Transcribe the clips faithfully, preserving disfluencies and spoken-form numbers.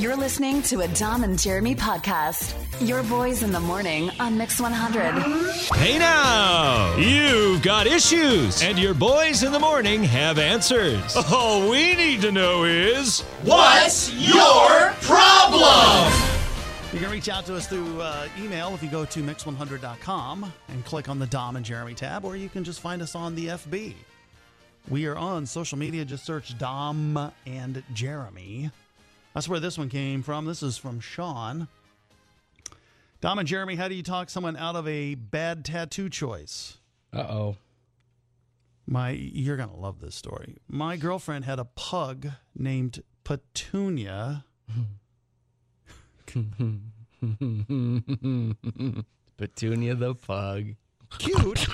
You're listening to a Dom and Jeremy podcast. Your boys in the morning on Mix one hundred. Hey now, you've got issues, and your boys in the morning have answers. All we need to know is, what's your problem? You can reach out to us through uh, email if you go to mix one hundred dot com and click on the Dom and Jeremy tab, or you can just find us on the F B. We are on social media. Just search Dom and Jeremy. That's where this one came from. This is from Sean. Dom and Jeremy, how do you talk someone out of a bad tattoo choice? Uh-oh. My, you're going to love this story. My girlfriend had a pug named Petunia. Petunia the pug. Cute.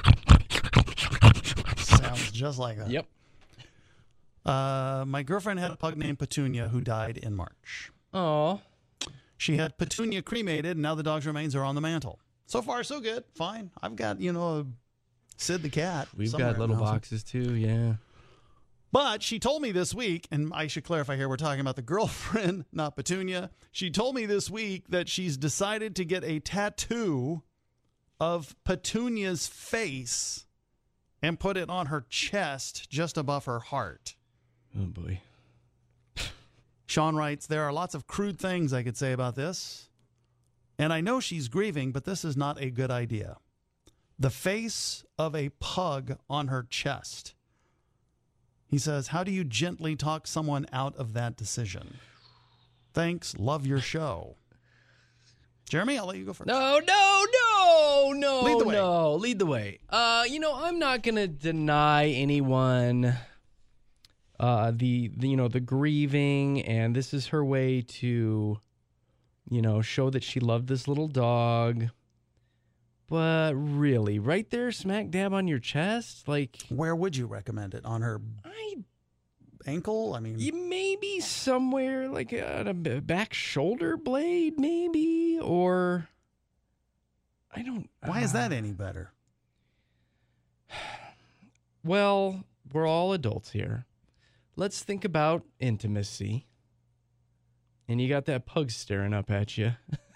Sounds just like that. Yep. Uh, my girlfriend had a pug named Petunia who died in March. Oh. She had Petunia cremated, and now the dog's remains are on the mantle. So far, so good. Fine. I've got, you know, Sid the cat. We've got little boxes, too, yeah. But she told me this week, and I should clarify here, we're talking about the girlfriend, not Petunia. She told me this week that she's decided to get a tattoo of Petunia's face and put it on her chest just above her heart. Oh, boy. Sean writes, there are lots of crude things I could say about this, and I know she's grieving, but this is not a good idea. The face of a pug on her chest. He says, how do you gently talk someone out of that decision? Thanks. Love your show. Jeremy, I'll let you go first. No, no, no, no, Lead the way. no. Lead the way. Uh, you know, I'm not going to deny anyone uh, the, the, you know, the grieving, and this is her way to, you know, show that she loved this little dog. But really, right there, smack dab on your chest, like... Where would you recommend it? On her I, ankle? I mean... you maybe somewhere, like on a b- back shoulder blade, maybe, or... I don't... Why uh, is that any better? Well, we're all adults here. Let's think about intimacy. And you got that pug staring up at you.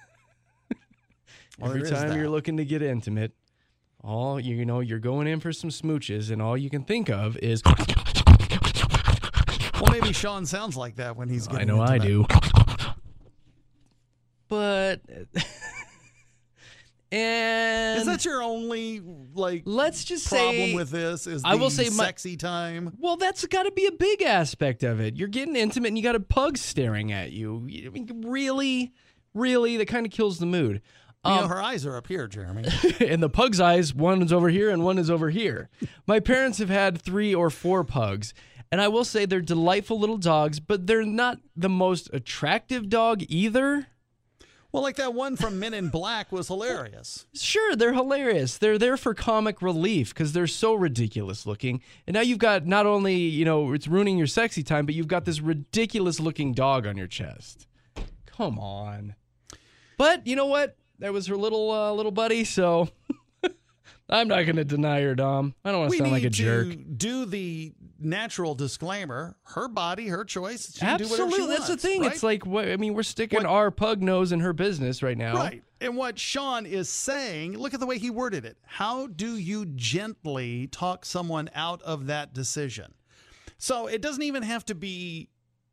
Well, Every there is time that. you're looking to get intimate, all you know, you're going in for some smooches, and all you can think of is... Well, maybe Sean sounds like that when he's getting I know I intimate. do. But... and... Is that your only, like, let's just problem say, with this? Is the I will say my- sexy time? Well, that's got to be a big aspect of it. You're getting intimate, and you got a pug staring at you. I mean, really, really, that kind of kills the mood. You Um, know, her eyes are up here, Jeremy. and the pug's eyes, one is over here and one is over here. My parents have had three or four pugs, and I will say they're delightful little dogs, but they're not the most attractive dog either. Well, like that one from Men in Black was hilarious. Sure, they're hilarious. They're there for comic relief because they're so ridiculous looking. And now you've got not only, you know, it's ruining your sexy time, but you've got this ridiculous looking dog on your chest. Come on. But you know what? That was her little uh, little buddy, so I'm not going to deny her, Dom. I don't want to We sound like need a jerk. to do the natural disclaimer. Her body, her choice. She can do whatever she Absolutely, wants, that's the thing. right? It's like, what, I mean, we're sticking What- our pug nose in her business right now. Right. And what Sean is saying, look at the way he worded it. How do you gently talk someone out of that decision? So it doesn't even have to be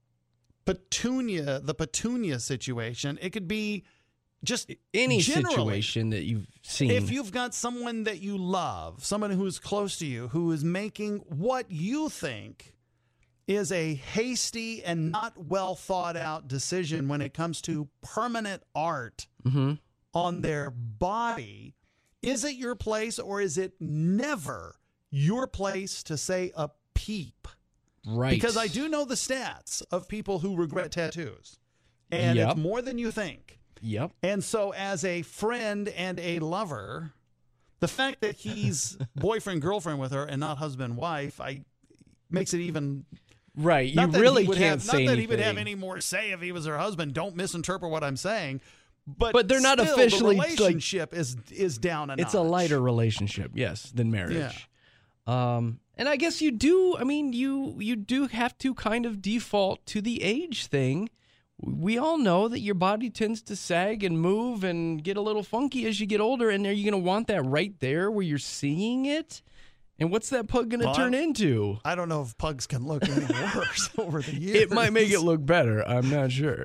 Petunia, the Petunia situation. It could be just Any generally. situation that you've seen. If you've got someone that you love, someone who's close to you, who is making what you think is a hasty and not well thought out decision when it comes to permanent art Mhm. on their body, is it your place or is it never your place to say a peep? Right. Because I do know the stats of people who regret tattoos, and Yep. it's more than you think. Yep. And so as a friend and a lover, the fact that he's boyfriend, girlfriend with her and not husband, wife, I makes it even... Right. You Not that really he would can't have, say Not that anything. he would have any more say if he was her husband. Don't misinterpret what I'm saying. But, But they're not still, officially, the like- relationship is, is down a It's notch. a lighter relationship, yes, than marriage. Um, and I guess you do, I mean, you you do have to kind of default to the age thing we all know that your body tends to sag and move and get a little funky as you get older. And are you going to want that right there where you're seeing it? And what's that pug going to Well, turn I'm- into? I don't know if pugs can look any worse over the years. It might make it look better. I'm not sure.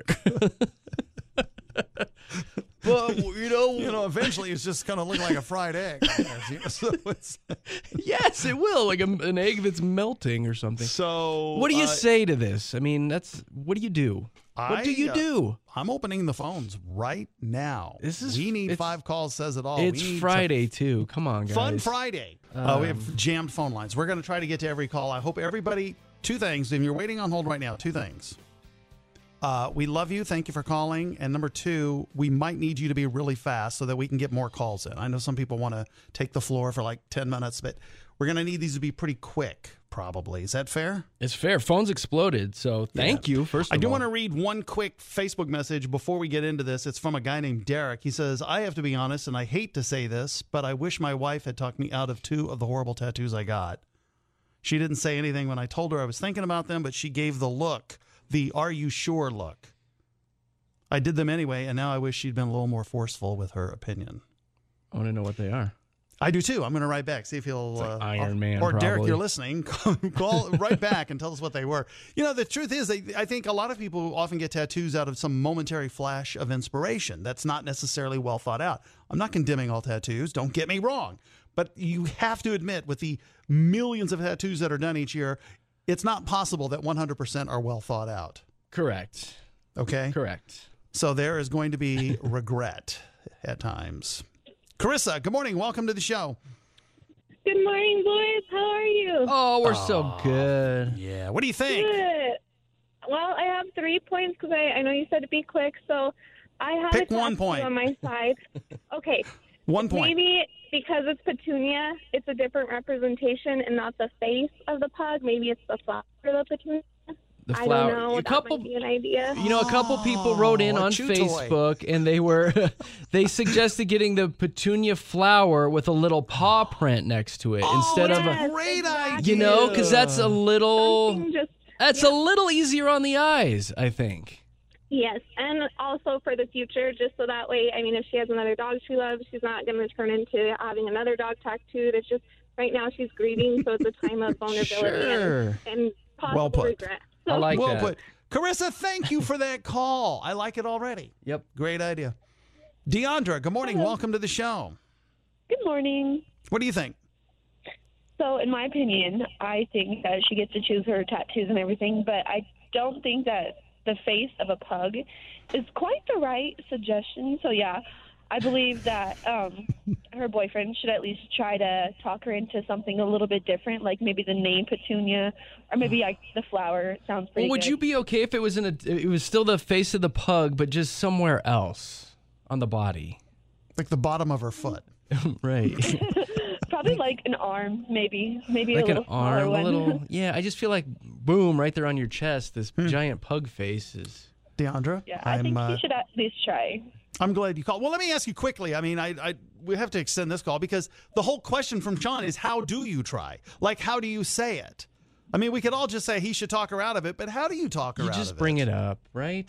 But, you know, You know, eventually it's just going to look like a fried egg. I guess, you know, so, it's, yes, it will. Like a, an egg that's melting or something. so What do you uh, say to this? I mean, that's what do you do? What do I, you uh, do? I'm opening the phones right now. This is- we need it's- five calls says it all. It's We need to- Friday, too. Come on, guys. Fun Friday. Uh, we have jammed phone lines. We're going to try to get to every call. I hope everybody, two things. If you're waiting on hold right now, two things. Uh, we love you. Thank you for calling. And number two, we might need you to be really fast so that we can get more calls in. I know some people want to take the floor for like ten minutes, but we're going to need these to be pretty quick, probably. Is that fair? It's fair. Phones exploded, so thank you, first of I do all. want to read one quick Facebook message before we get into this. It's from a guy named Derek. He says, I have to be honest, and I hate to say this, but I wish my wife had talked me out of two of the horrible tattoos I got. She didn't say anything when I told her I was thinking about them, but she gave the look, the are you sure look. I did them anyway, and now I wish she'd been a little more forceful with her opinion. I want to know what they are. I do too. I'm going to write back, see if he'll. like uh, Iron Man, Or Derek, probably. you're listening. Call right back and tell us what they were. You know, the truth is, they, I think a lot of people often get tattoos out of some momentary flash of inspiration. That's not necessarily well thought out. I'm not condemning all tattoos. Don't get me wrong. But you have to admit, with the millions of tattoos that are done each year, it's not possible that one hundred percent are well thought out. Correct. Okay? Correct. So there is going to be regret at times. Carissa, good morning. Welcome to the show. Good morning, boys. How are you? Oh, we're so good. Yeah. What do you think? Good. Well, I have three points because I, I know you said to be quick, so I have Pick a one tattoo point. on my side. Okay. One point. Maybe because it's petunia, it's a different representation and not the face of the pug. Maybe it's the flower of the petunia. The I flower. don't know. A That couple, might be an idea. you know, a couple people wrote in Oh, a on chew toy. Facebook, and they were they suggested getting the petunia flower with a little paw print next to it instead of a, yes, Great exactly. idea. you know, because that's a little Something just that's a little easier on the eyes, I think. Yes, and also for the future, just so that way, I mean, if she has another dog she loves, she's not going to turn into having another dog tattooed. It's just right now she's grieving, so it's a time of vulnerability Sure. and, and possible Well put. regret. So, I like well that. put. Carissa, thank you for that call. I like it already. Yep. Great idea. Deandra, good morning. Welcome to the show. Good morning. What do you think? So, in my opinion, I think that she gets to choose her tattoos and everything, but I don't think that the face of a pug is quite the right suggestion. So, yeah, I believe that um, her boyfriend should at least try to talk her into something a little bit different, like maybe the name Petunia, or maybe like the flower. It sounds pretty Well, would good. you be okay if it was in a it was still the face of the pug, but just somewhere else on the body? Like the bottom of her foot. Right. Probably like an arm, maybe. Maybe Like a little an smaller arm, a one. little. Yeah, I just feel like boom, right there on your chest. This Hmm. giant pug face is. Deandra, Yeah, I I'm, think uh, she should at least try. I'm glad you called. Well, let me ask you quickly. I mean, I, I we have to extend this call because the whole question from Sean is how do you try? Like, how do you say it? I mean, we could all just say he should talk her out of it, but how do you talk her You out just of bring it? it up, right?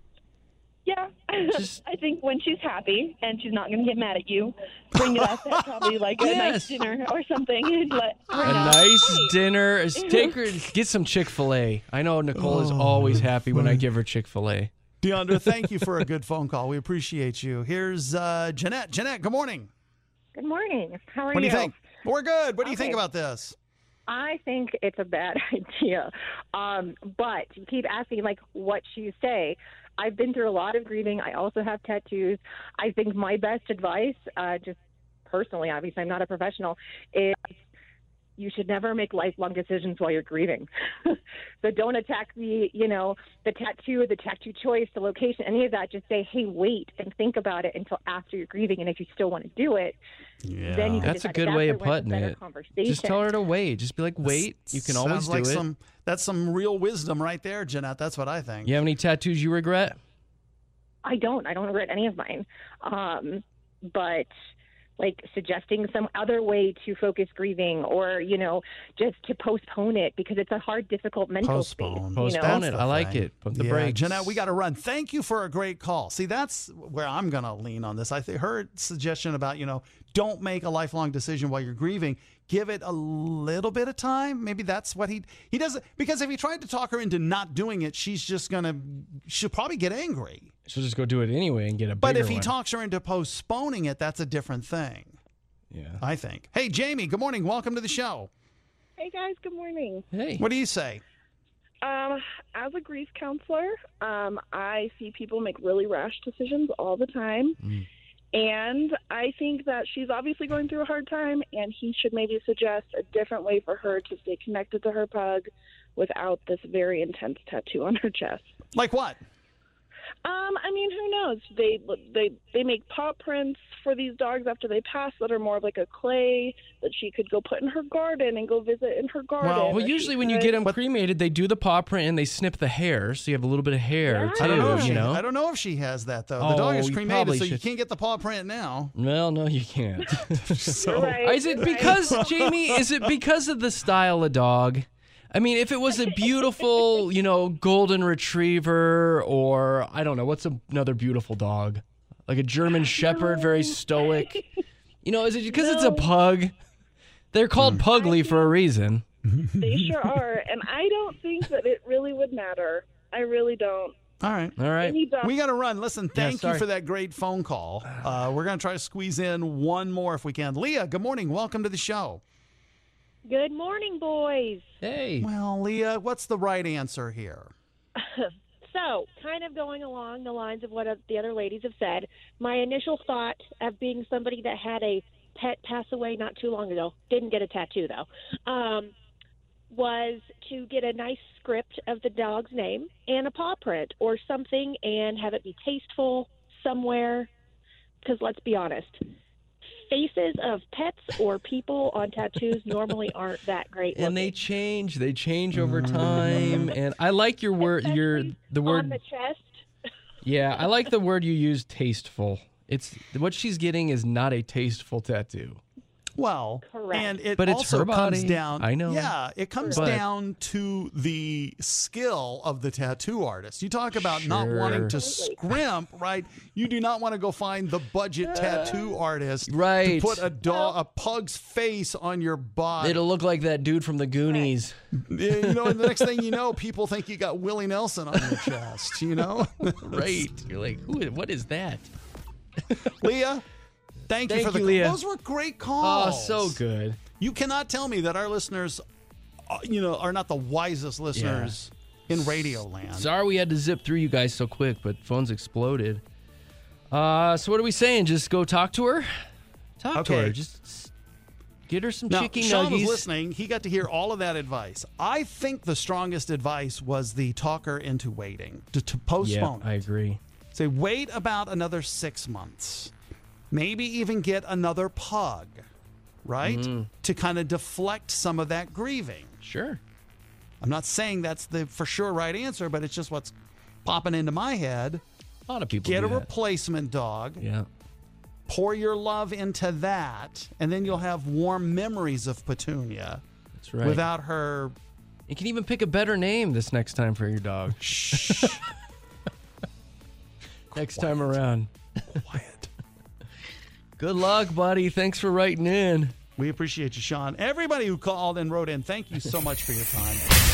Yeah. Just- I think when she's happy and she's not going to get mad at you, bring it up at probably like a Yes. nice dinner or something. And let her A know. nice dinner. is- Take her, get some Chick Fil A. I know Nicole is always happy when I give her Chick Fil A. Deandra, thank you for a good phone call. We appreciate you. Here's uh, Jeanette. Jeanette, good morning. Good morning. How are What do you? you think? We're good. What do you think Okay. about this? I think it's a bad idea. Um, but you keep asking, like, what you say. I've been through a lot of grieving. I also have tattoos. I think my best advice, uh, just personally, obviously, I'm not a professional, is you should never make lifelong decisions while you're grieving. So don't attack the, you know, the tattoo, the tattoo choice, the location, any of that. Just say, hey, wait and think about it until after you're grieving. And if you still want to do it, Yeah. then you can That's a decide. good That's way when of it's a putting better it. conversation. Just tell her to wait. Just be like, wait. You can always Sounds do like it. Some, that's some real wisdom right there, Jeanette. That's what I think. You have any tattoos you regret? I don't. I don't regret any of mine. Um, but like suggesting some other way to focus grieving, or, you know, just to postpone it, because it's a hard, difficult mental Postpone. space. Postpone you it. know? I like it. Put the yeah, brakes. Jeanette, we got to run. Thank you for a great call. See, that's where I'm going to lean on this. I think her suggestion about, you know, don't make a lifelong decision while you're grieving. Give it a little bit of time. Maybe that's what he he doesn't, because if he tried to talk her into not doing it, she's just going to, she'll probably get angry. She'll just go do it anyway and get a bigger But if he one. talks her into postponing it, that's a different thing. Yeah. I think. Hey, Jamie, good morning. Welcome to the show. Hey, guys. Good morning. Hey. What do you say? Um, as a grief counselor, um, I see people make really rash decisions all the time. Mm. And I think that she's obviously going through a hard time, and he should maybe suggest a different way for her to stay connected to her pug without this very intense tattoo on her chest. Like what? Um, I mean, who knows? They they they make paw prints for these dogs after they pass that are more of like a clay that she could go put in her garden and go visit in her garden. Well, or usually she when you could- get them cremated, they do the paw print and they snip the hair, so you have a little bit of hair Yeah. too. I don't know if you she, know. I don't know if she has that, though. The Oh, dog is you cremated, probably so you should- can't get the paw print now. Well, no, you can't. So, You're right, Is it you're right. because, Jamie, is it because of the style of dog? I mean, if it was a beautiful, you know, golden retriever, or I don't know, what's a, another beautiful dog? Like a German shepherd, very stoic. You know, is it because it's a No. pug? They're called pugly for a reason. They sure are, and I don't think that it really would matter. I really don't. all right. All right. Any dog- We got to run. Listen, thank you sorry. for that great phone call. Uh, we're going to try to squeeze in one more if we can. Leah, good morning. Welcome to the show. Good morning, boys. Hey. Well, Leah, what's the right answer here? So, kind of going along the lines of what the other ladies have said, my initial thought of being somebody that had a pet pass away not too long ago, didn't get a tattoo though, um, was to get a nice script of the dog's name and a paw print or something and have it be tasteful somewhere. Because let's be honest, faces of pets or people on tattoos normally aren't that great And they looking. change. They change over time. And I like your word. Your the on word. the chest. Yeah, I like the word you use. Tasteful. It's what she's getting is not a tasteful tattoo. Well, Correct. and it But it's also her comes body. down. I know. Yeah, it comes But- down to the skill of the tattoo artist. You talk about not wanting to Sure. scrimp, right? You do not want to go find the budget tattoo artist Right. to put a dog, a pug's face on your body. It'll look like that dude from the Goonies. you know, and the next thing you know, people think you got Willie Nelson on your chest. You know, Right. You're like, who? What is that? Leah. Thank, you Thank for the you, Leah. Those were great Oh, calls. so good. You cannot tell me that our listeners, uh, you know, are not the wisest listeners in radio land. Sorry we had to zip through you guys so quick, but phones exploded. Uh, so what are we saying? Just go talk to her? Talk to Okay. her. Just get her some Now, chicken Sean was nuggies. listening. He got to hear all of that advice. I think the strongest advice was the talker into waiting, to, to Yeah, postpone I it. agree. Say, wait about another six months. Maybe even get another pug, right? Mm. To kind of deflect some of that grieving. Sure. I'm not saying that's the for sure right answer, but it's just what's popping into my head. A lot of people Get do a that. replacement dog. Yeah. Pour your love into that, and then you'll have warm memories of Petunia That's right. without her. You can even pick a better name this next time for your dog. Shh. Next time around. Quiet. Good luck, buddy. Thanks for writing in. We appreciate you, Sean. Everybody who called and wrote in, thank you so much for your time.